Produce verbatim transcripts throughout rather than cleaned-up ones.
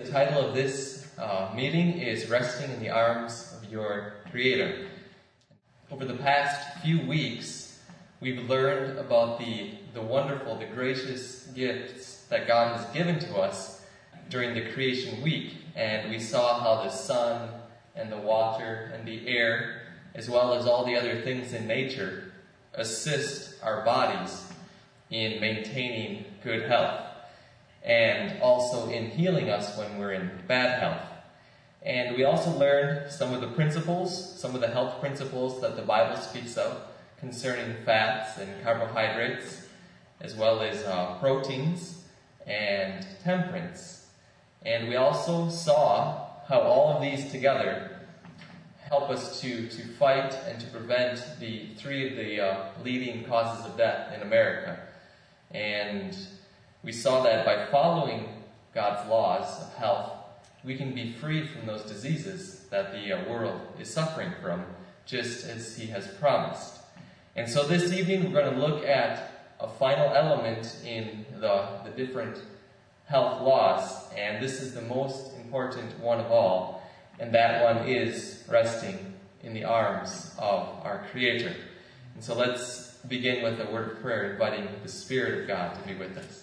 The title of this uh, meeting is Resting in the Arms of Your Creator. Over the past few weeks, we've learned about the, the wonderful, the gracious gifts that God has given to us during the creation week. And we saw how the sun and the water and the air, as well as all the other things in nature, assist our bodies in maintaining good health, and also in healing us when we're in bad health. And we also learned some of the principles, some of the health principles that the Bible speaks of concerning fats and carbohydrates, as well as uh, proteins and temperance. And we also saw how all of these together help us to, to fight and to prevent the three of the uh, leading causes of death in America. And we saw that by following God's laws of health, we can be freed from those diseases that the uh, world is suffering from, just as He has promised. And so this evening we're going to look at a final element in the, the different health laws, and this is the most important one of all, and that one is resting in the arms of our Creator. And so let's begin with a word of prayer, inviting the Spirit of God to be with us.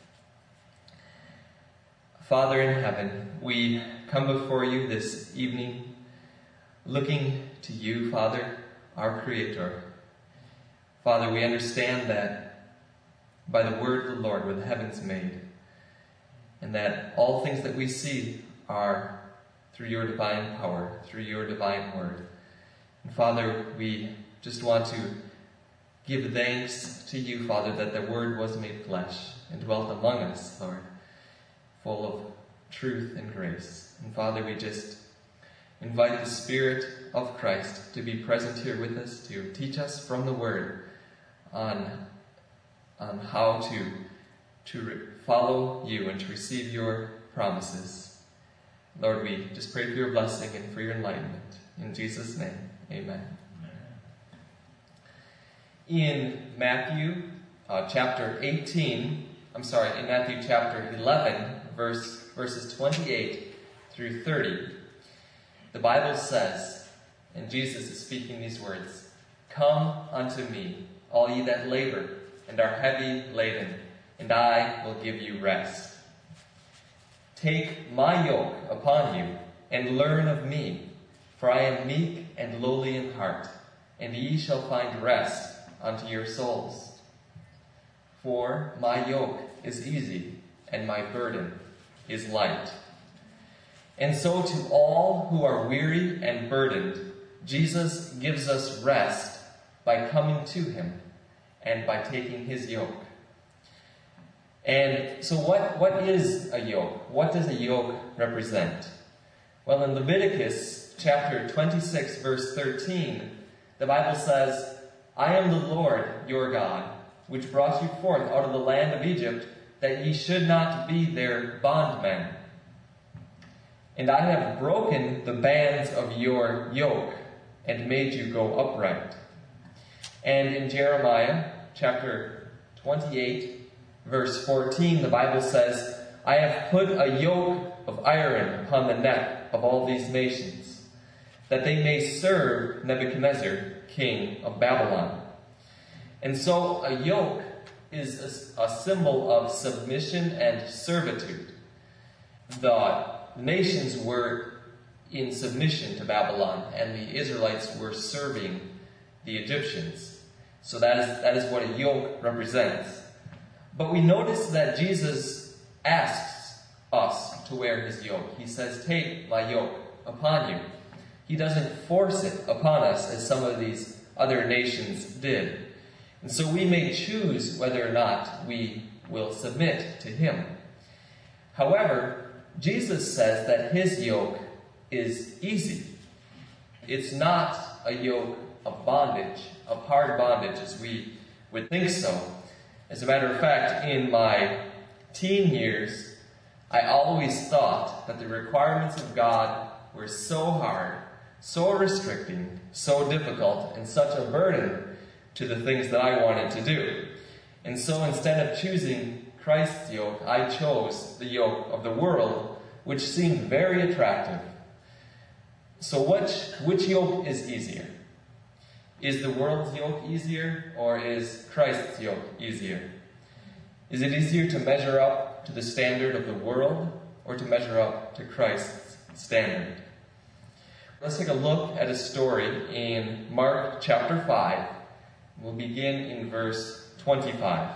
Father in heaven, we come before you this evening, looking to you, Father, our Creator. Father, we understand that by the word of the Lord were the heavens made, and that all things that we see are through your divine power, through your divine word. And Father, we just want to give thanks to you, Father, that the word was made flesh and dwelt among us, Lord, full of truth and grace. And Father, we just invite the Spirit of Christ to be present here with us, to teach us from the Word on, on how to, to re- follow you and to receive your promises. Lord, we just pray for your blessing and for your enlightenment. In Jesus' name, amen. In Matthew uh, chapter eighteen, I'm sorry, in Matthew chapter eleven, verse, verses twenty-eight through thirty, the Bible says, and Jesus is speaking these words, "Come unto me, all ye that labor and are heavy laden, and I will give you rest. Take my yoke upon you, and learn of me, for I am meek and lowly in heart, and ye shall find rest unto your souls. For my yoke is easy, and my burden is light." And so to all who are weary and burdened, Jesus gives us rest by coming to Him and by taking His yoke. And so what, what is a yoke? What does a yoke represent? Well, in Leviticus chapter twenty-six, verse thirteen, the Bible says, "I am the Lord your God, which brought you forth out of the land of Egypt, that ye should not be their bondmen. And I have broken the bands of your yoke, and made you go upright." And in Jeremiah chapter twenty-eight, verse fourteen, the Bible says, "I have put a yoke of iron upon the neck of all these nations, that they may serve Nebuchadnezzar, king of Babylon." And so a yoke is a, a symbol of submission and servitude. The nations were in submission to Babylon, and the Israelites were serving the Egyptians. So that is, that is what a yoke represents. But we notice that Jesus asks us to wear His yoke. He says, "Take my yoke upon you." He doesn't force it upon us as some of these other nations did. And so we may choose whether or not we will submit to Him. However, Jesus says that His yoke is easy. It's not a yoke of bondage, of hard bondage, as we would think so. As a matter of fact, in my teen years, I always thought that the requirements of God were so hard, so restricting, so difficult, and such a burden to the things that I wanted to do. And so instead of choosing Christ's yoke, I chose the yoke of the world, which seemed very attractive. So which, which yoke is easier? Is the world's yoke easier, or is Christ's yoke easier? Is it easier to measure up to the standard of the world, or to measure up to Christ's standard? Let's take a look at a story in Mark chapter five. We'll begin in verse twenty-five.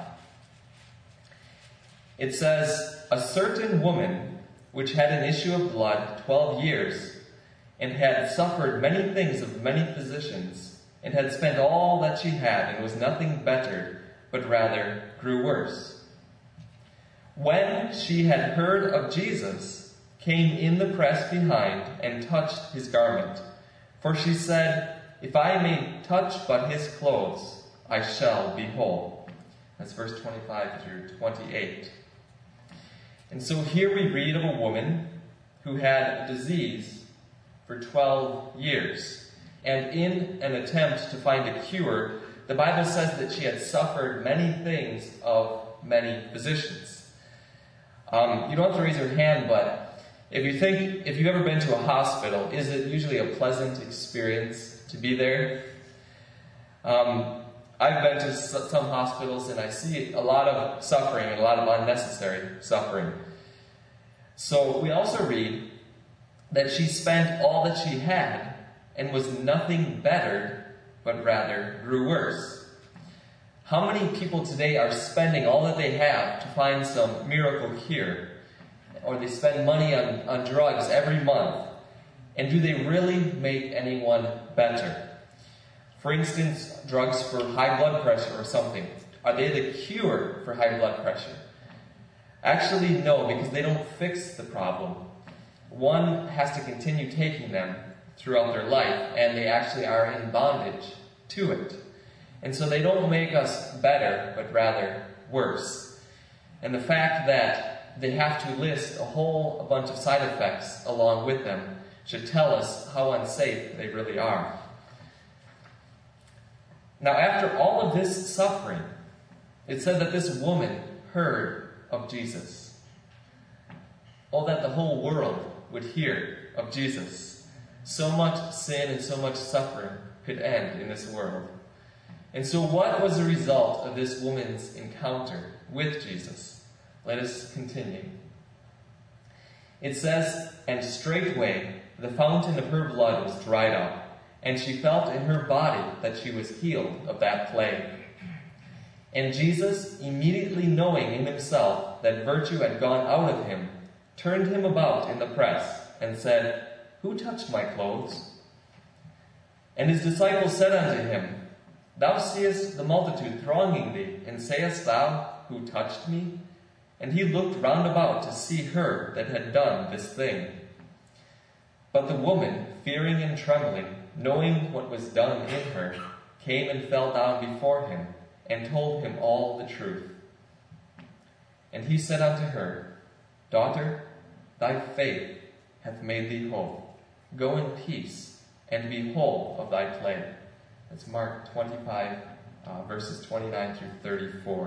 It says, "A certain woman which had an issue of blood twelve years, and had suffered many things of many physicians, and had spent all that she had, and was nothing bettered, but rather grew worse. When she had heard of Jesus, came in the press behind, and touched his garment. For she said, If I may touch but his clothes, I shall be whole." That's verse twenty-five through twenty-eight. And so here we read of a woman who had a disease for twelve years. And in an attempt to find a cure, the Bible says that she had suffered many things of many physicians. Um, you don't have to raise your hand, but if you think, if you've ever been to a hospital, is it usually a pleasant experience to be there? Um, I've been to some hospitals and I see a lot of suffering and a lot of unnecessary suffering. So we also read that she spent all that she had and was nothing bettered, but rather grew worse. How many people today are spending all that they have to find some miracle cure? Or they spend money on, on drugs every month. And do they really make anyone better? For instance, drugs for high blood pressure or something. Are they the cure for high blood pressure? Actually, no, because they don't fix the problem. One has to continue taking them throughout their life, and they actually are in bondage to it. And so they don't make us better, but rather worse. And the fact that they have to list a whole a bunch of side effects along with them should tell us how unsafe they really are. Now, after all of this suffering, it said that this woman heard of Jesus. Oh, that the whole world would hear of Jesus. So much sin and so much suffering could end in this world. And so what was the result of this woman's encounter with Jesus? Let us continue. It says, "And straightway the fountain of her blood was dried up, and she felt in her body that she was healed of that plague. And Jesus, immediately knowing in himself that virtue had gone out of him, turned him about in the press, and said, Who touched my clothes? And his disciples said unto him, Thou seest the multitude thronging thee, and sayest thou, Who touched me? And he looked round about to see her that had done this thing. But the woman, fearing and trembling, knowing what was done in her, came and fell down before him, and told him all the truth. And he said unto her, Daughter, thy faith hath made thee whole. Go in peace, and be whole of thy plague." That's Mark twenty-five, uh, verses twenty-nine through thirty-four.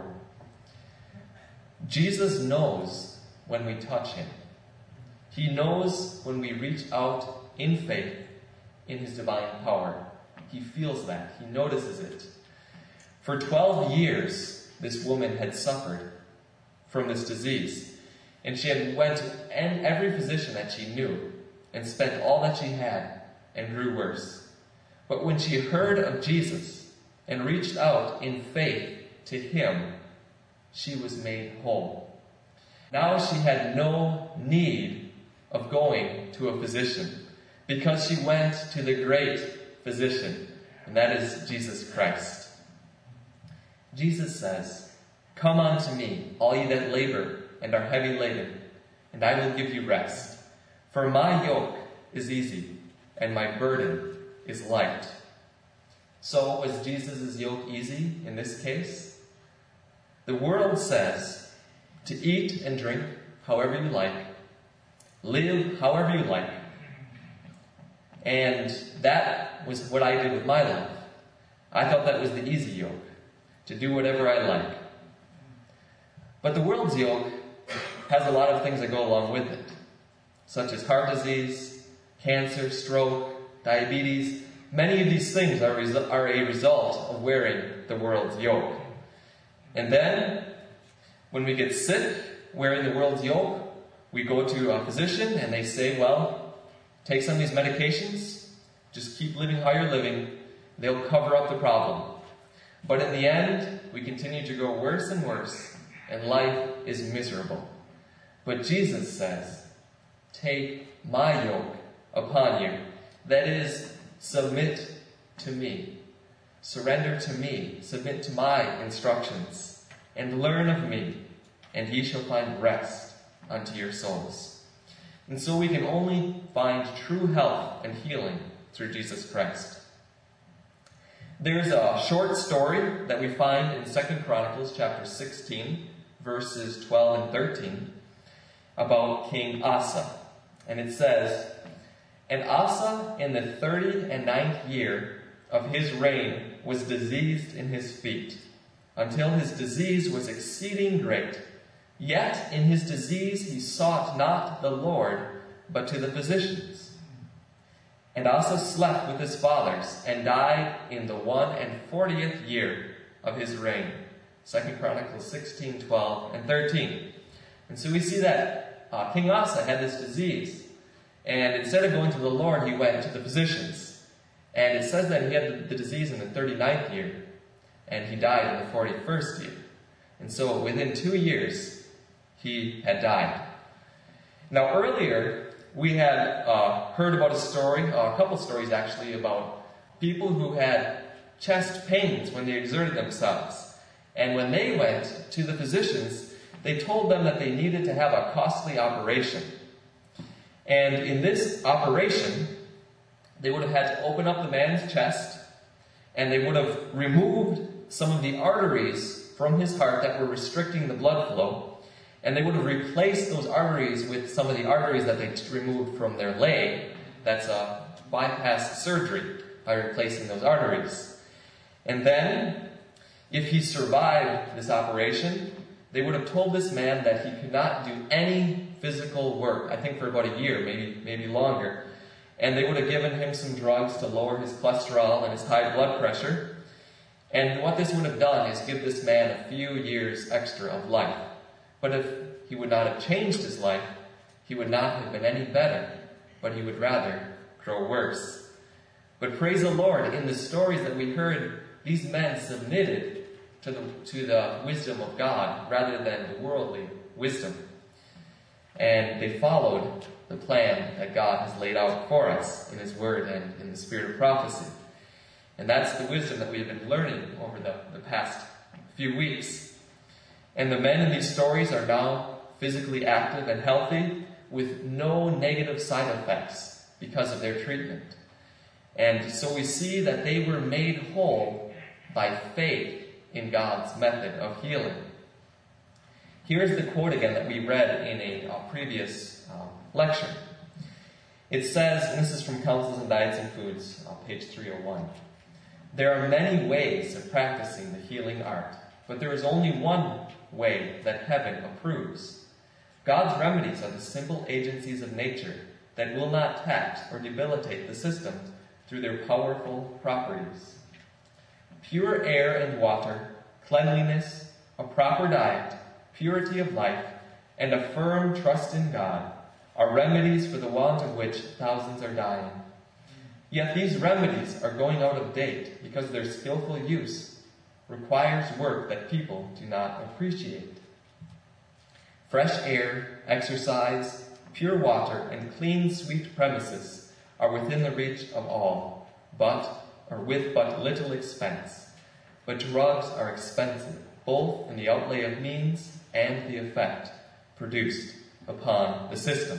Jesus knows when we touch him. He knows when we reach out in faith in his divine power. He feels that. He notices it. For twelve years, this woman had suffered from this disease. And she had went to every physician that she knew and spent all that she had and grew worse. But when she heard of Jesus and reached out in faith to him, she was made whole. Now she had no need of going to a physician, because she went to the great physician, and that is Jesus Christ. Jesus says, "Come unto me, all ye that labor and are heavy laden, and I will give you rest. For my yoke is easy, and my burden is light." So was Jesus' yoke easy in this case? The world says to eat and drink however you like, live however you like. And that was what I did with my life. I thought that was the easy yoke, to do whatever I like. But the world's yoke has a lot of things that go along with it. such as heart disease, cancer, stroke, diabetes. Many of these things are, resu- are a result of wearing the world's yoke. And then, when we get sick wearing the world's yoke, we go to a physician and they say, well, take some of these medications, just keep living how you're living, they'll cover up the problem. But in the end, we continue to go worse and worse, and life is miserable. But Jesus says, take my yoke upon you. That is, submit to me. Surrender to me. Submit to my instructions. And learn of me, and ye shall find rest unto your souls. And so we can only find true health and healing through Jesus Christ. There's a short story that we find in Second Chronicles chapter sixteen, verses twelve and thirteen, about King Asa. And it says, And Asa in the thirty and ninth year of his reign was diseased in his feet, until his disease was exceeding great. Yet in his disease he sought not the Lord, but to the physicians. And Asa slept with his fathers, and died in the one and fortieth year of his reign. Second Chronicles sixteen, twelve, and thirteen. And so we see that uh, King Asa had this disease. And instead of going to the Lord, he went to the physicians. And it says that he had the disease in the thirty-ninth year. And he died in the forty-first year. And so within two years, he had died. Now earlier, we had uh, heard about a story, uh, a couple stories actually, about people who had chest pains when they exerted themselves. And when they went to the physicians, they told them that they needed to have a costly operation. And in this operation, they would have had to open up the man's chest, and they would have removed some of the arteries from his heart that were restricting the blood flow. And they would have replaced those arteries with some of the arteries that they removed from their leg. That's a bypass surgery by replacing those arteries. And then, if he survived this operation, they would have told this man that he could not do any physical work, I think for about a year, maybe, maybe longer. And they would have given him some drugs to lower his cholesterol and his high blood pressure. And what this would have done is give this man a few years extra of life. But if he would not have changed his life, he would not have been any better, but he would rather grow worse. But praise the Lord, in the stories that we heard, these men submitted to the, to the wisdom of God rather than the worldly wisdom. And they followed the plan that God has laid out for us in His Word and in the spirit of prophecy. And that's the wisdom that we have been learning over the, the past few weeks. And the men in these stories are now physically active and healthy with no negative side effects because of their treatment. And so we see that they were made whole by faith in God's method of healing. Here's the quote again that we read in a, a previous um, lecture. It says, and this is from Counsels in Diets and Foods, on page three oh one, "There are many ways of practicing the healing art, but there is only one way that heaven approves. God's remedies are the simple agencies of nature that will not tax or debilitate the system through their powerful properties. Pure air and water, cleanliness, a proper diet, purity of life, and a firm trust in God are remedies for the want of which thousands are dying. Yet these remedies are going out of date because their skillful use requires work that people do not appreciate. Fresh air, exercise, pure water, and clean, sweet premises are within the reach of all, but or with but little expense. But drugs are expensive, both in the outlay of means and the effect produced upon the system.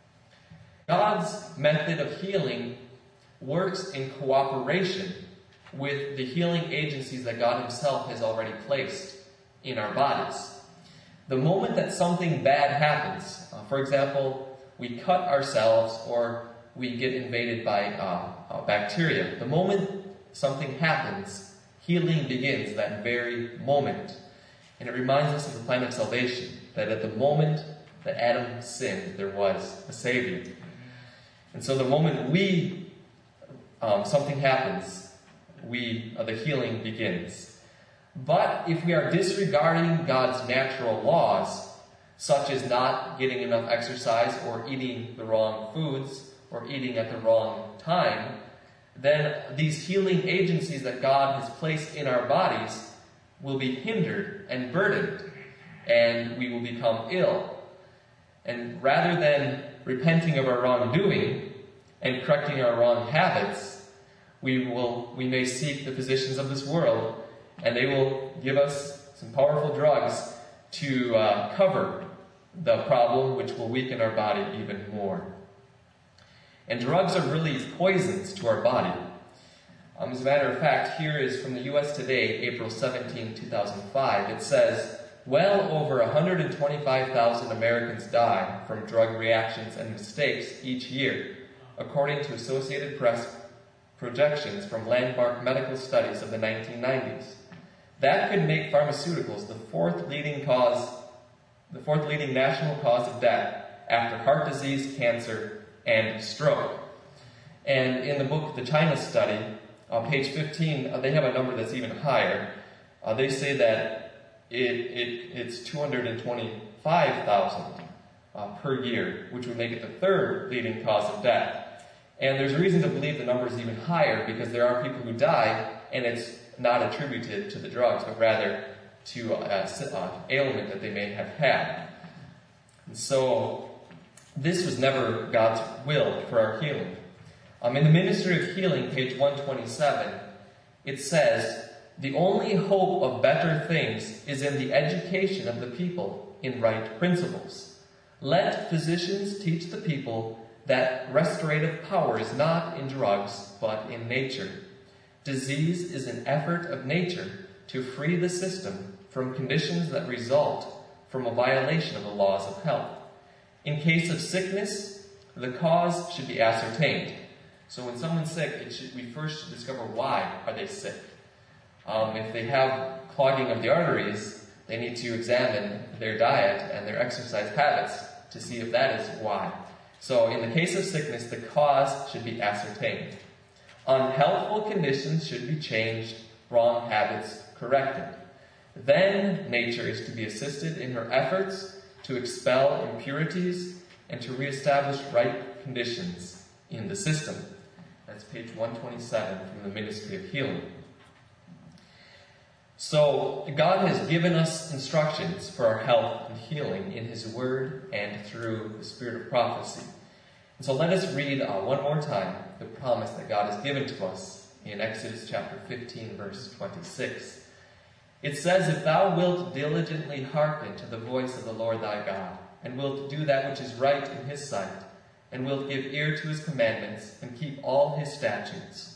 God's method of healing works in cooperation with the healing agencies that God Himself has already placed in our bodies. The moment that something bad happens, uh, for example, we cut ourselves or we get invaded by uh, uh, bacteria, the moment something happens, healing begins that very moment. And it reminds us of the plan of salvation, that at the moment that Adam sinned, there was a Savior. And so the moment we, um, something happens, we, uh, the healing begins. But if we are disregarding God's natural laws, such as not getting enough exercise or eating the wrong foods or eating at the wrong time, then these healing agencies that God has placed in our bodies will be hindered and burdened, and we will become ill. And rather than repenting of our wrongdoing and correcting our wrong habits, we will we may seek the physicians of this world, and they will give us some powerful drugs to uh, cover the problem, which will weaken our body even more. And drugs are really poisons to our body. Um, as a matter of fact, here is from the U S Today, April seventeenth, two thousand five. It says, well over one hundred twenty-five thousand Americans die from drug reactions and mistakes each year, according to Associated Press projections from landmark medical studies of the nineteen nineties. That could make pharmaceuticals the fourth leading cause, the fourth leading national cause of death after heart disease, cancer, and stroke. And in the book, The China Study, on page fifteen, uh, they have a number that's even higher. Uh, they say that it, it it's two hundred twenty-five thousand uh, per year, which would make it the third leading cause of death. And there's a reason to believe the number is even higher, because there are people who die, and it's not attributed to the drugs, but rather to an uh, ailment that they may have had. And so, this was never God's will for our healing. Um, in the Ministry of Healing, page one twenty-seven, it says, the only hope of better things is in the education of the people in right principles. Let physicians teach the people that restorative power is not in drugs, but in nature. Disease is an effort of nature to free the system from conditions that result from a violation of the laws of health. In case of sickness, the cause should be ascertained. So when someone's sick, it should, we first should discover why are they sick. Um, if they have clogging of the arteries, they need to examine their diet and their exercise habits to see if that is why. So in the case of sickness, the cause should be ascertained. Unhealthful conditions should be changed, wrong habits corrected. Then nature is to be assisted in her efforts to expel impurities and to reestablish right conditions in the system. That's page one twenty-seven from the Ministry of Healing. So God has given us instructions for our health and healing in His Word and through the Spirit of prophecy. And so let us read uh, one more time the promise that God has given to us in Exodus chapter fifteen, verse twenty-six. It says, if thou wilt diligently hearken to the voice of the Lord thy God, and wilt do that which is right in His sight, and wilt give ear to His commandments, and keep all His statutes,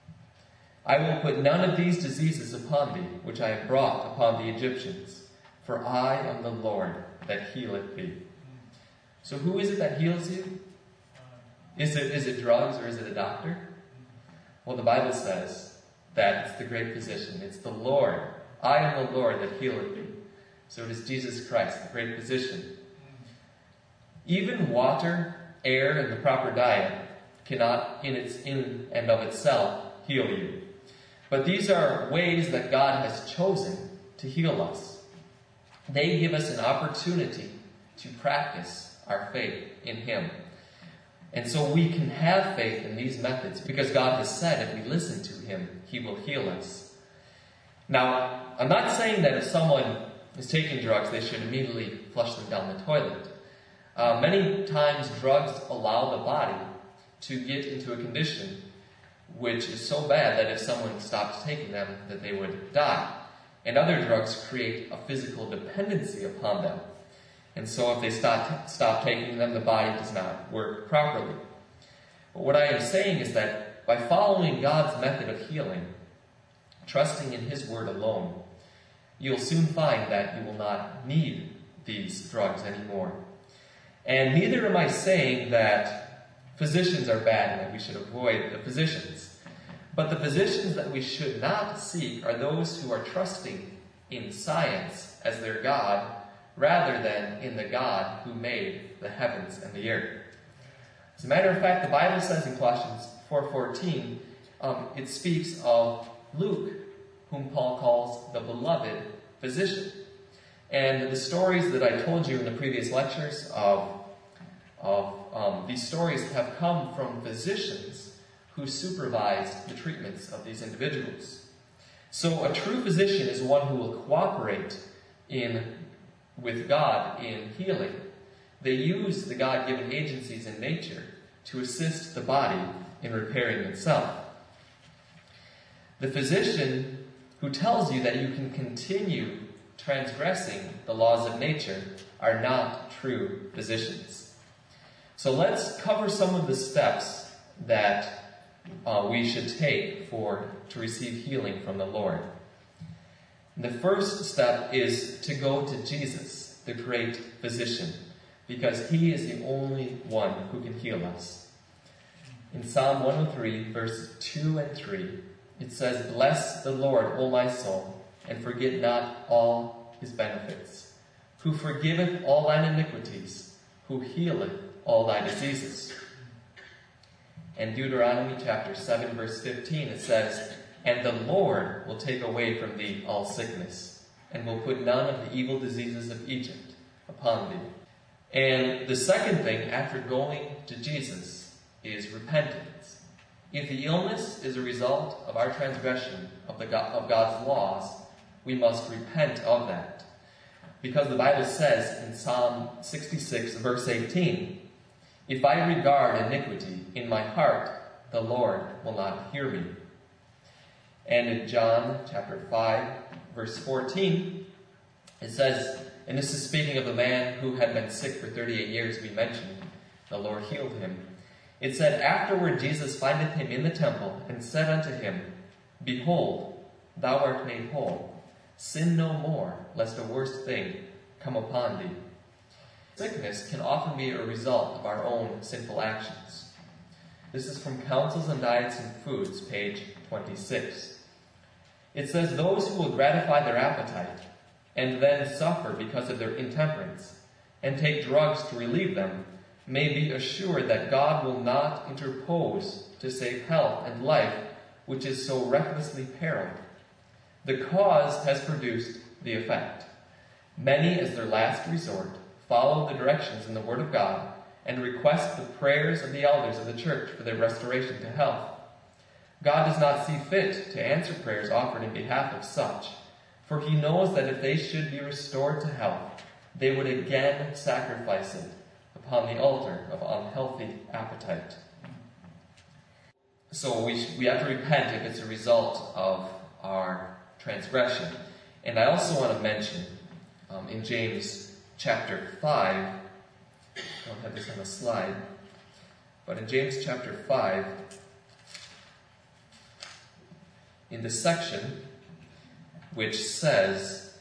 I will put none of these diseases upon thee, which I have brought upon the Egyptians, for I am the Lord that healeth thee. So who is it that heals you? Is it, is it drugs or is it a doctor? Well, the Bible says that it's the great physician. It's the Lord. I am the Lord that healeth thee. So it is Jesus Christ, the great physician. Even water, air, and the proper diet cannot in its in and of itself heal you. But these are ways that God has chosen to heal us. They give us an opportunity to practice our faith in Him. And so we can have faith in these methods because God has said if we listen to Him, He will heal us. Now, I'm not saying that if someone is taking drugs, they should immediately flush them down the toilet. Uh, many times drugs allow the body to get into a condition which is so bad that if someone stopped taking them, that they would die. And other drugs create a physical dependency upon them. And so if they stop, stop taking them, the body does not work properly. But what I am saying is that by following God's method of healing, trusting in His Word alone, you'll soon find that you will not need these drugs anymore. And neither am I saying that physicians are bad and that we should avoid the physicians. But the physicians that we should not seek are those who are trusting in science as their God, rather than in the God who made the heavens and the earth. As a matter of fact, the Bible says in Colossians four fourteen, um, it speaks of Luke, whom Paul calls the beloved physician. And the stories that I told you in the previous lectures of, of um, these stories have come from physicians who supervised the treatments of these individuals. So a true physician is one who will cooperate in with God in healing. They use the God-given agencies in nature to assist the body in repairing itself. The physician who tells you that you can continue transgressing the laws of nature are not true physicians. So let's cover some of the steps that uh, we should take for to receive healing from the Lord. The first step is to go to Jesus, the great physician, because he is the only one who can heal us. In Psalm one oh three, verses two and three, it says, "Bless the Lord, O my soul, and forget not all his benefits, who forgiveth all thine iniquities, who healeth all thy diseases." In Deuteronomy chapter seven, verse fifteen, it says, "And the Lord will take away from thee all sickness, and will put none of the evil diseases of Egypt upon thee." And the second thing after going to Jesus is repentance. If the illness is a result of our transgression of, the God, of God's laws, we must repent of that. Because the Bible says in Psalm sixty-six, verse eighteen, "If I regard iniquity in my heart, the Lord will not hear me." And in John chapter five, verse fourteen, it says, and this is speaking of a man who had been sick for thirty-eight years, we mentioned, the Lord healed him. It said, "Afterward Jesus findeth him in the temple, and said unto him, Behold, thou art made whole. Sin no more, lest a worse thing come upon thee." Sickness can often be a result of our own sinful actions. This is from Counsels on Diets and Foods, page twenty-six. It says, "Those who will gratify their appetite, and then suffer because of their intemperance, and take drugs to relieve them, may be assured that God will not interpose to save health and life, which is so recklessly periled. The cause has produced the effect. Many, as their last resort, follow the directions in the Word of God and request the prayers of the elders of the church for their restoration to health. God does not see fit to answer prayers offered in behalf of such, for he knows that if they should be restored to health, they would again sacrifice it upon the altar of unhealthy appetite." So we, we have to repent if it's a result of our transgression. And I also want to mention um, in James chapter five, I don't have this on the slide, but in James chapter five, in the section which says,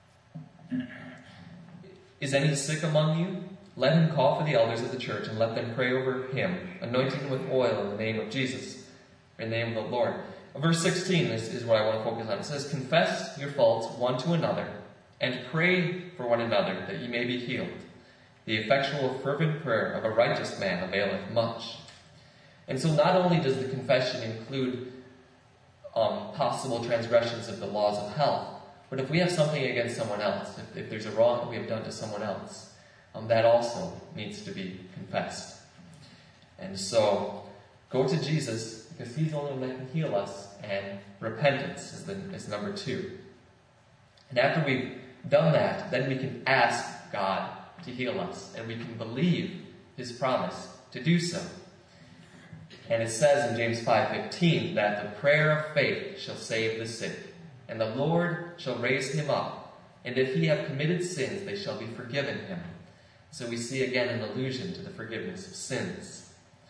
"Is any sick among you? Let him call for the elders of the church, and let them pray over him, anointing him with oil in the name of Jesus," in the name of the Lord. Verse sixteen is, is what I want to focus on. It says, "Confess your faults one to another, and pray for one another, that ye may be healed. The effectual fervent prayer of a righteous man availeth much." And so not only does the confession include um, possible transgressions of the laws of health, but if we have something against someone else, if, if there's a wrong that we have done to someone else, Um, that also needs to be confessed. And so, go to Jesus, because he's the only one that can heal us, and repentance is, the, is number two. And after we've done that, then we can ask God to heal us, and we can believe his promise to do so. And it says in James five fifteen that the prayer of faith shall save the sick, and the Lord shall raise him up, and if he have committed sins, they shall be forgiven him. So we see again an allusion to the forgiveness of sins.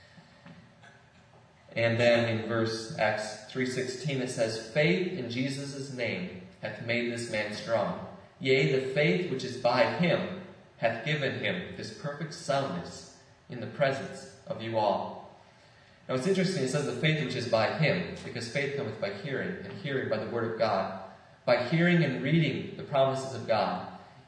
And then in verse Acts three sixteen it says, "Faith in Jesus' name hath made this man strong. Yea, the faith which is by him hath given him this perfect soundness in the presence of you all." Now it's interesting, it says the faith which is by him, because faith cometh by hearing, and hearing by the word of God. By hearing and reading the promises of God,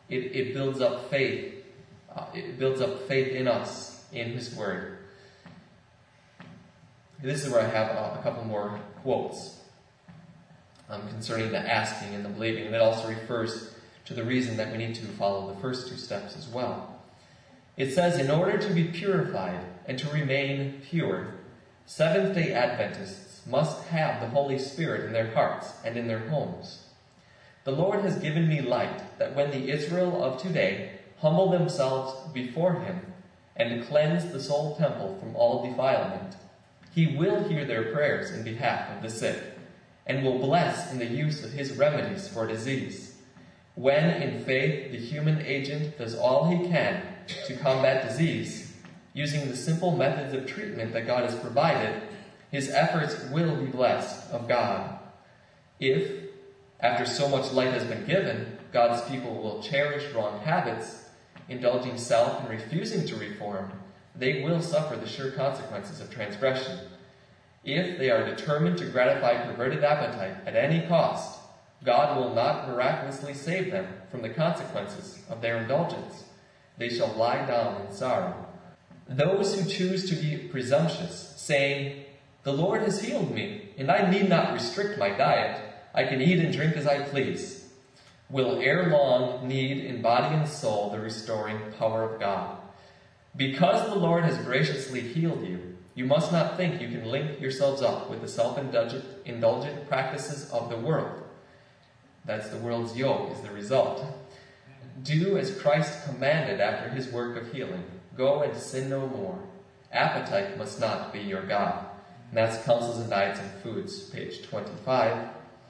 it, it builds up faith. Uh, it builds up faith in us, in His Word. This is where I have a, a couple more quotes um, concerning the asking and the believing. And it also refers to the reason that we need to follow the first two steps as well. It says, in order to be purified and to remain pure, Seventh-day Adventists must have the Holy Spirit in their hearts and in their homes. The Lord has given me light that when the Israel of today humble themselves before Him and cleanse the soul temple from all defilement, He will hear their prayers in behalf of the sick and will bless in the use of His remedies for disease. When, in faith, the human agent does all he can to combat disease, using the simple methods of treatment that God has provided, his efforts will be blessed of God. If, after so much light has been given, God's people will cherish wrong habits, indulging self and refusing to reform, they will suffer the sure consequences of transgression. If they are determined to gratify perverted appetite at any cost, God will not miraculously save them from the consequences of their indulgence. They shall lie down in sorrow. Those who choose to be presumptuous, saying, "The Lord has healed me, and I need not restrict my diet, I can eat and drink as I please," will ere long need in body and soul the restoring power of God. Because the Lord has graciously healed you, you must not think you can link yourselves up with the self-indulgent indulgent practices of the world. That's the world's yoke is the result. Do as Christ commanded after His work of healing. Go and sin no more. Appetite must not be your God. And that's Counsels and Diets and Foods, page twenty-five.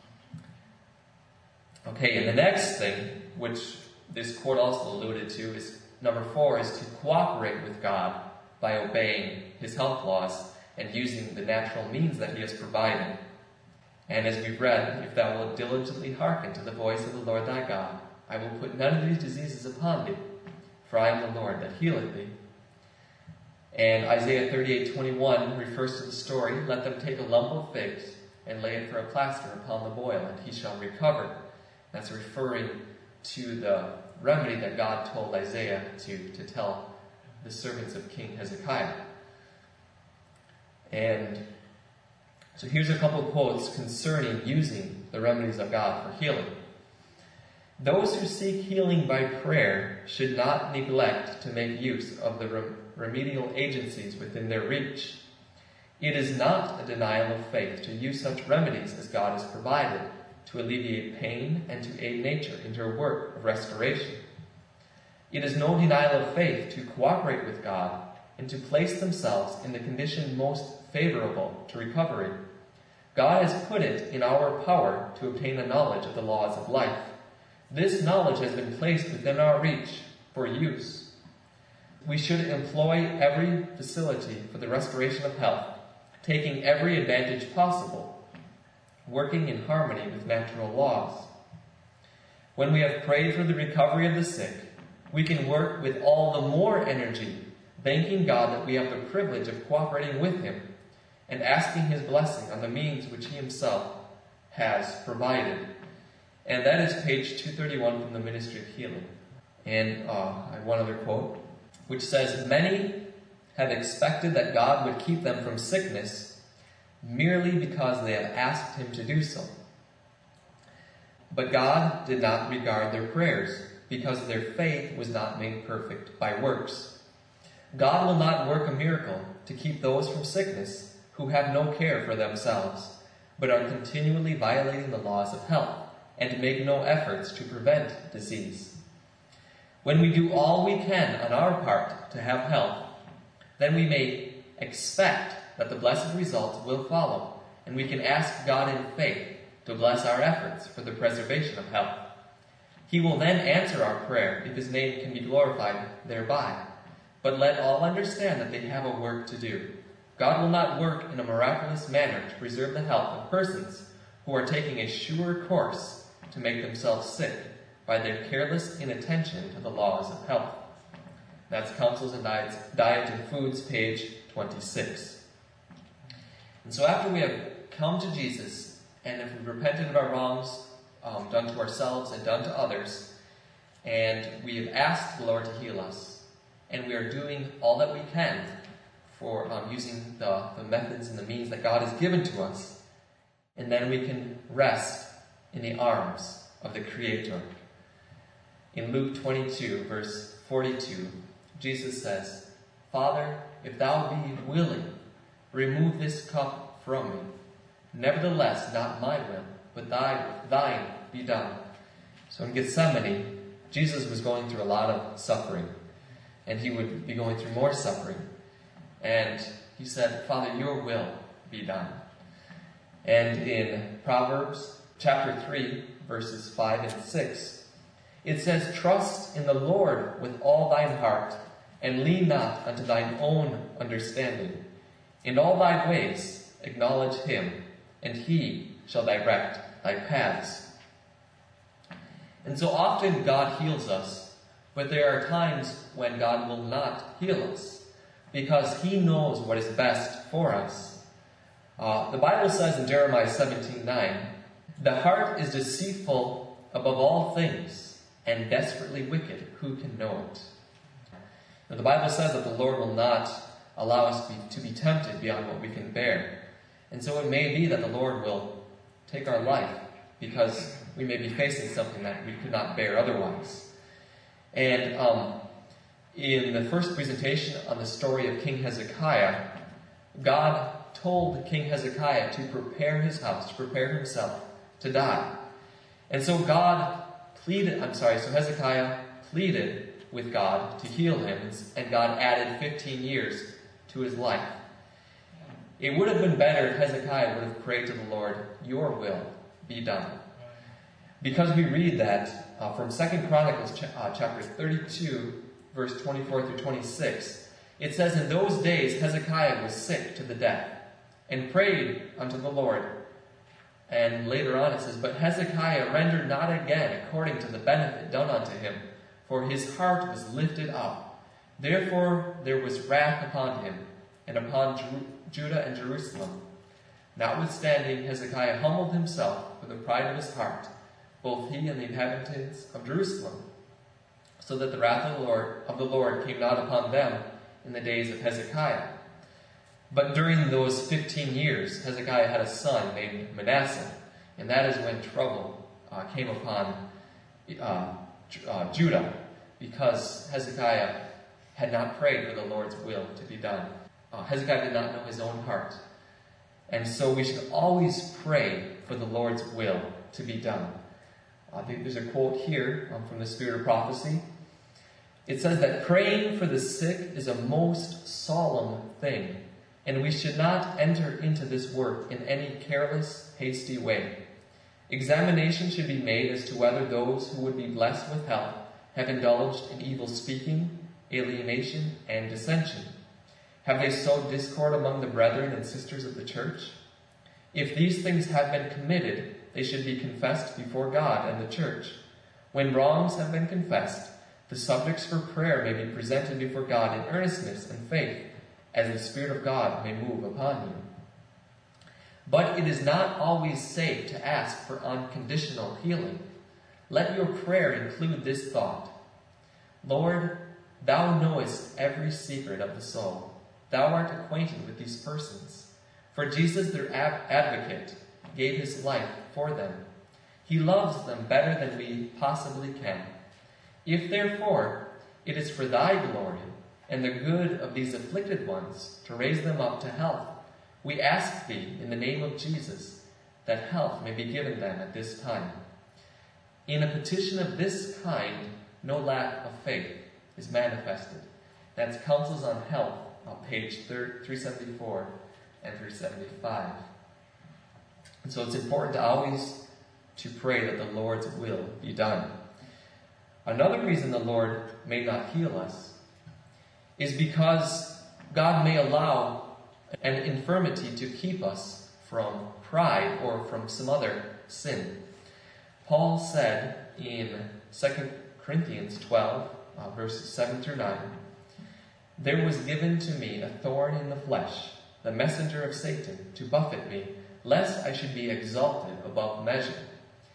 Okay, and the next thing, which this quote also alluded to, is number four, is to cooperate with God by obeying His health laws and using the natural means that He has provided. And as we've read, if thou wilt diligently hearken to the voice of the Lord thy God, I will put none of these diseases upon thee, for I am the Lord that healeth thee. And Isaiah thirty-eight twenty-one refers to the story, let them take a lump of figs and lay it for a plaster upon the boil, and he shall recover. That's referring to the remedy that God told Isaiah to, to tell the servants of King Hezekiah. And so here's a couple of quotes concerning using the remedies of God for healing. Those who seek healing by prayer should not neglect to make use of the rem- remedial agencies within their reach. It is not a denial of faith to use such remedies as God has provided to alleviate pain and to aid nature in her work of restoration. It is no denial of faith to cooperate with God and to place themselves in the condition most favorable to recovery. God has put it in our power to obtain a knowledge of the laws of life. This knowledge has been placed within our reach for use. We should employ every facility for the restoration of health, taking every advantage possible, working in harmony with natural laws. When we have prayed for the recovery of the sick, we can work with all the more energy, thanking God that we have the privilege of cooperating with Him and asking His blessing on the means which He Himself has provided. And that is page two thirty-one from the Ministry of Healing. And uh, I have one other quote, which says, "Many have expected that God would keep them from sickness merely because they have asked Him to do so. But God did not regard their prayers, because their faith was not made perfect by works. God will not work a miracle to keep those from sickness who have no care for themselves, but are continually violating the laws of health, and make no efforts to prevent disease. When we do all we can on our part to have health, then we may expect that the blessed results will follow, and we can ask God in faith to bless our efforts for the preservation of health. He will then answer our prayer if His name can be glorified thereby. But let all understand that they have a work to do. God will not work in a miraculous manner to preserve the health of persons who are taking a sure course to make themselves sick by their careless inattention to the laws of health." That's Counsels and Diets, Diet and Foods, page twenty-six. And so after we have come to Jesus, and if we've repented of our wrongs um, done to ourselves and done to others, And we have asked the Lord to heal us. And we are doing all that we can for um, using the, the methods and the means that God has given to us. And then we can rest in the arms of the Creator. In Luke twenty-two, verse forty-two, Jesus says, Father, if thou be willing, remove this cup from me. Nevertheless, not my will, but thy, thine be done. So in Gethsemane, Jesus was going through a lot of suffering. And he would be going through more suffering. And he said, Father, your will be done. And in Proverbs chapter three, verses five and six, it says, Trust in the Lord with all thine heart, and lean not unto thine own understanding. In all thy ways acknowledge him, and he shall direct thy paths. And so often God heals us, but there are times when God will not heal us, because he knows what is best for us. Uh, the Bible says in Jeremiah seventeen nine, the heart is deceitful above all things, and desperately wicked. Who can know it? Now, the Bible says that the Lord will not allow us be, to be tempted beyond what we can bear. And so it may be that the Lord will take our life because we may be facing something that we could not bear otherwise. And um, in the first presentation on the story of King Hezekiah, God told King Hezekiah to prepare his house, to prepare himself to die. And so God pleaded, I'm sorry, so Hezekiah pleaded with God to heal him, and God added fifteen years to his life. It would have been better if Hezekiah would have prayed to the Lord, your will be done. Because we read that uh, from Second Chronicles ch- uh, chapter thirty-two, verse twenty-four through twenty-six, it says, In those days Hezekiah was sick to the death, and prayed unto the Lord. And later on it says, But Hezekiah rendered not again according to the benefit done unto him, for his heart was lifted up. Therefore there was wrath upon him, and upon Jer- Judah and Jerusalem. Notwithstanding, Hezekiah humbled himself for the pride of his heart, both he and the inhabitants of Jerusalem, so that the wrath of the Lord, of the Lord came not upon them in the days of Hezekiah. But during those fifteen years, Hezekiah had a son named Manasseh, and that is when trouble uh, came upon uh, uh, Judah, because Hezekiah had not prayed for the Lord's will to be done. Uh, Hezekiah did not know his own heart. And so we should always pray for the Lord's will to be done. Uh, there's a quote here um, from the Spirit of Prophecy. It says that praying for the sick is a most solemn thing, and we should not enter into this work in any careless, hasty way. Examination should be made as to whether those who would be blessed with health have indulged in evil speaking, alienation, and dissension. Have they sowed discord among the brethren and sisters of the church? If these things have been committed, they should be confessed before God and the church. When wrongs have been confessed, the subjects for prayer may be presented before God in earnestness and faith, as the Spirit of God may move upon you. But it is not always safe to ask for unconditional healing. Let your prayer include this thought: Lord, thou knowest every secret of the soul. Thou art acquainted with these persons. For Jesus, their ab- advocate, gave his life for them. He loves them better than we possibly can. If therefore it is for thy glory and the good of these afflicted ones to raise them up to health, we ask thee in the name of Jesus that health may be given them at this time. In a petition of this kind, no lack of faith is manifested. That's Counsels on Health on page three seventy-four and three seventy-five. And so it's important to always to pray that the Lord's will be done. Another reason the Lord may not heal us is because God may allow an infirmity to keep us from pride or from some other sin. Paul said in Second Corinthians twelve, uh, verses seven through nine, There was given to me a thorn in the flesh, the messenger of Satan, to buffet me, lest I should be exalted above measure.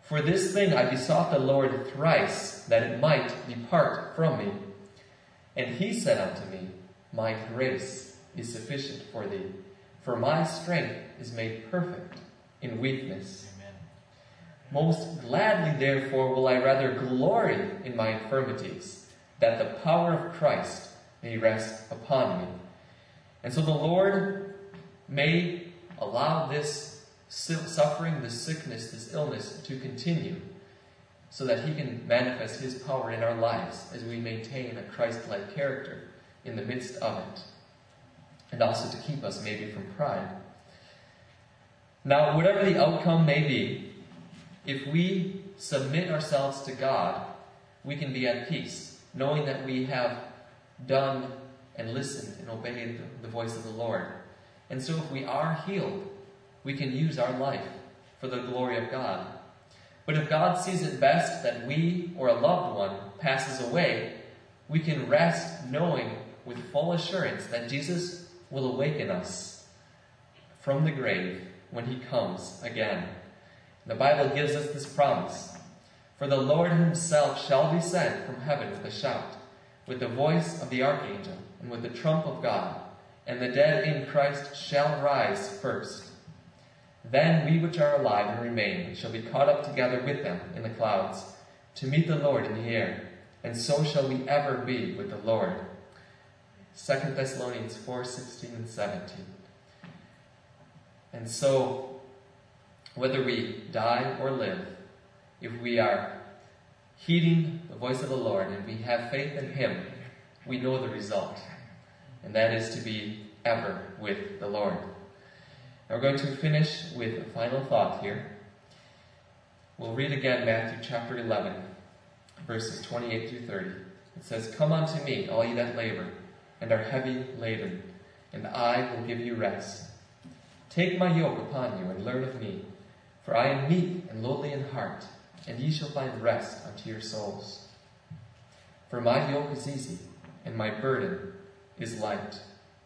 For this thing I besought the Lord thrice, that it might depart from me. And he said unto me, My grace is sufficient for thee, for my strength is made perfect in weakness. Amen. Most gladly, therefore, will I rather glory in my infirmities, that the power of Christ may rest upon me. And so the Lord may allow this suffering, this sickness, this illness to continue, so that he can manifest his power in our lives as we maintain a Christ-like character in the midst of it, and also to keep us maybe from pride. Now, whatever the outcome may be, if we submit ourselves to God, we can be at peace, knowing that we have done and listened and obeyed the voice of the Lord. And so if we are healed, we can use our life for the glory of God. But if God sees it best that we or a loved one passes away, we can rest knowing with full assurance that Jesus will awaken us from the grave when he comes again. The Bible gives us this promise. For the Lord himself shall descend from heaven with a shout, with the voice of the archangel, and with the trump of God, and the dead in Christ shall rise first. Then we which are alive and remain shall be caught up together with them in the clouds, to meet the Lord in the air, and so shall we ever be with the Lord. Second Thessalonians four, sixteen and seventeen. And so, whether we die or live, if we are heeding the voice of the Lord and we have faith in him, we know the result. And that is to be ever with the Lord. Now we're going to finish with a final thought here. We'll read again Matthew chapter eleven, verses twenty-eight through thirty. It says, Come unto me, all ye that labor and are heavy laden, and I will give you rest. Take my yoke upon you and learn of me, for I am meek and lowly in heart, and ye shall find rest unto your souls. For my yoke is easy, and my burden is light.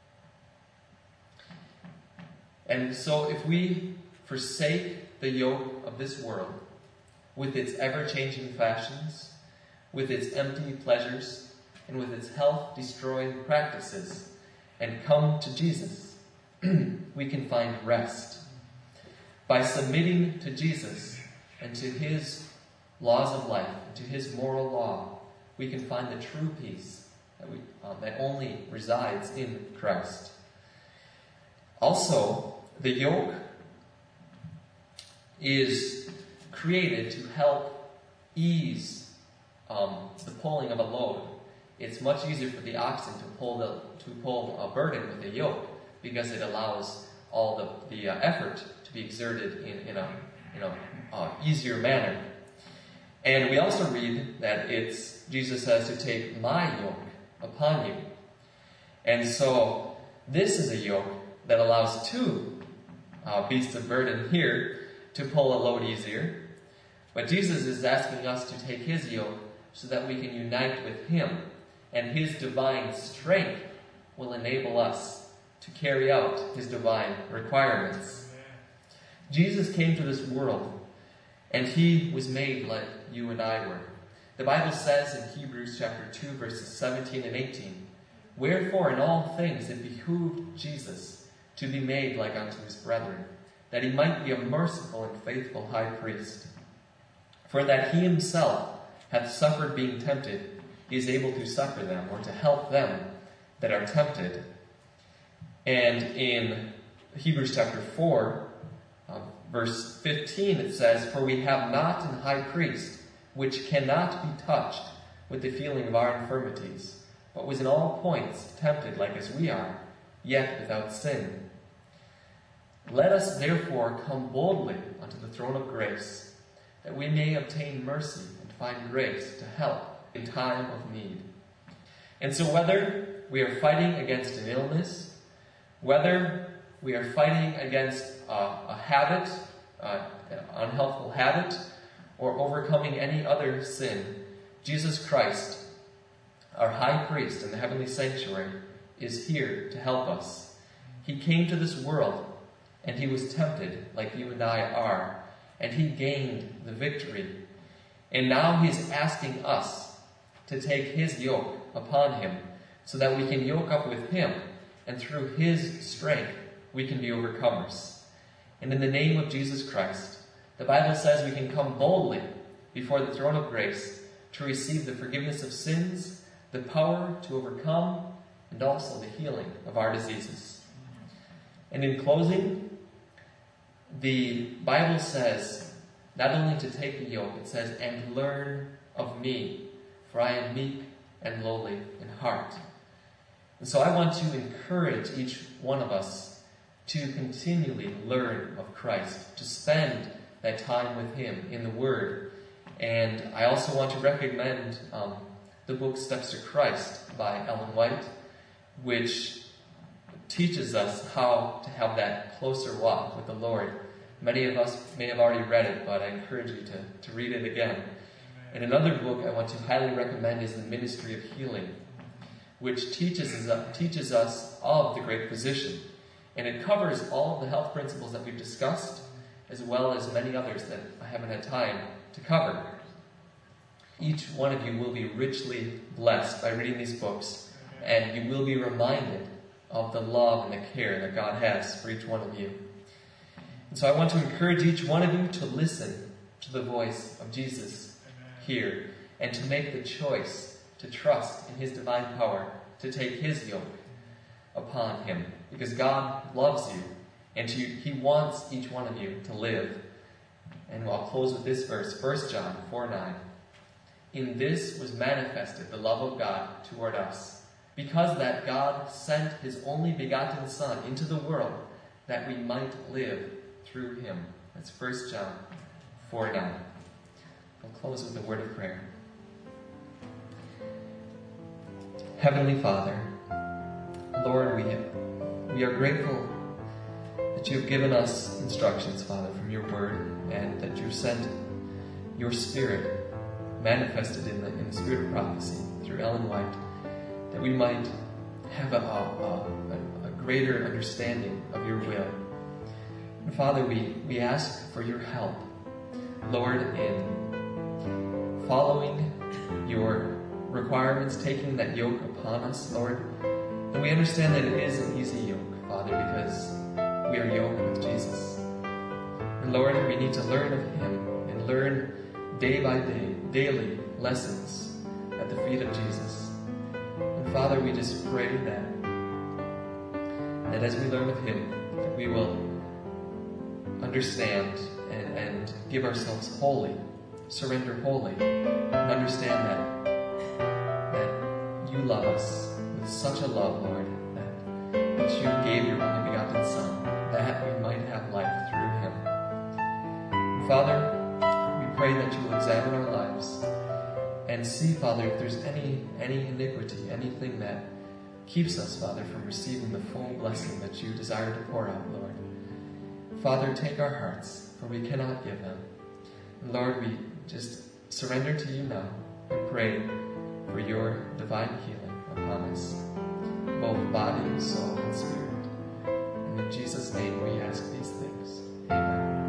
And so if we forsake the yoke of this world, with its ever-changing fashions, with its empty pleasures, and with its health-destroying practices, and come to Jesus, we can find rest. By submitting to Jesus and to his laws of life, and to his moral law, we can find the true peace that, we, um, that only resides in Christ. Also, the yoke is created to help ease um, the pulling of a load. It's much easier for the oxen to pull the to pull a burden with a yoke because it allows all the the uh, effort to be exerted in in a in a uh, easier manner. And we also read that it's Jesus says to take my yoke upon you, and so this is a yoke that allows two Uh, beasts of burden here to pull a load easier. But Jesus is asking us to take his yoke so that we can unite with him, and his divine strength will enable us to carry out his divine requirements. Jesus came to this world, and he was made like you and I were. The Bible says in Hebrews chapter two, verses seventeen and eighteen, Wherefore in all things it behooved Jesus to be made like unto his brethren, that he might be a merciful and faithful high priest. For that he himself hath suffered being tempted, he is able to succor them, or to help them that are tempted. And in Hebrews chapter four, uh, verse fifteen, it says, For we have not an high priest, which cannot be touched with the feeling of our infirmities, but was in all points tempted like as we are, yet without sin. Let us therefore come boldly unto the throne of grace, that we may obtain mercy and find grace to help in time of need. And so whether we are fighting against an illness, whether we are fighting against uh, a habit, uh, an unhealthful habit, or overcoming any other sin, Jesus Christ, our high priest in the heavenly sanctuary, is here to help us. He came to this world, and he was tempted like you and I are. and he gained the victory. And now he is asking us to take his yoke upon him so that we can yoke up with him, and through his strength we can be overcomers. And in the name of Jesus Christ, the Bible says we can come boldly before the throne of grace to receive the forgiveness of sins, the power to overcome, and also the healing of our diseases. And in closing, the Bible says not only to take the yoke, it says, and learn of me, for I am meek and lowly in heart. And so I want to encourage each one of us to continually learn of Christ, to spend that time with him in the Word. And I also want to recommend um, the book Steps to Christ by Ellen White, which teaches us how to have that closer walk with the Lord. Many of us may have already read it, but I encourage you to, to read it again. And another book I want to highly recommend is The Ministry of Healing, which teaches us, teaches us of the great physician. And it covers all of the health principles that we've discussed, as well as many others that I haven't had time to cover. Each one of you will be richly blessed by reading these books, and you will be reminded of the love and the care that God has for each one of you. And so I want to encourage each one of you to listen to the voice of Jesus here, and to make the choice to trust in his divine power, to take his yoke upon him, because God loves you, and to, he wants each one of you to live. And I'll close with this verse, First John four nine. In this was manifested the love of God toward us, because that God sent his only begotten Son into the world, that we might live through him. That's First John four nine. I'll close with a word of prayer. Heavenly Father, Lord, we, we are grateful that you have given us instructions, Father, from your word, and that you sent your Spirit manifested in the, in the spirit of prophecy through Ellen White, that we might have a, a, a, a greater understanding of your will. And Father, we, we ask for your help, Lord, in following your requirements, taking that yoke upon us, Lord. And we understand that it is an easy yoke, Father, because we are yoked with Jesus. And Lord, we need to learn of him and learn day by day, daily lessons at the feet of Jesus. And Father, we just pray that, that as we learn of him, that we will understand and, and give ourselves wholly, surrender wholly, and understand that, that you love us with such a love, Lord, that, that you gave your only begotten Son, that we might have life through him. And Father, we pray that you will examine our lives and see, Father, if there's any any iniquity, anything that keeps us, Father, from receiving the full blessing that you desire to pour out, Lord. Father, take our hearts, for we cannot give them. And Lord, we just surrender to you now and pray for your divine healing upon us, both body, soul, and spirit. And in Jesus' name we ask these things. Amen.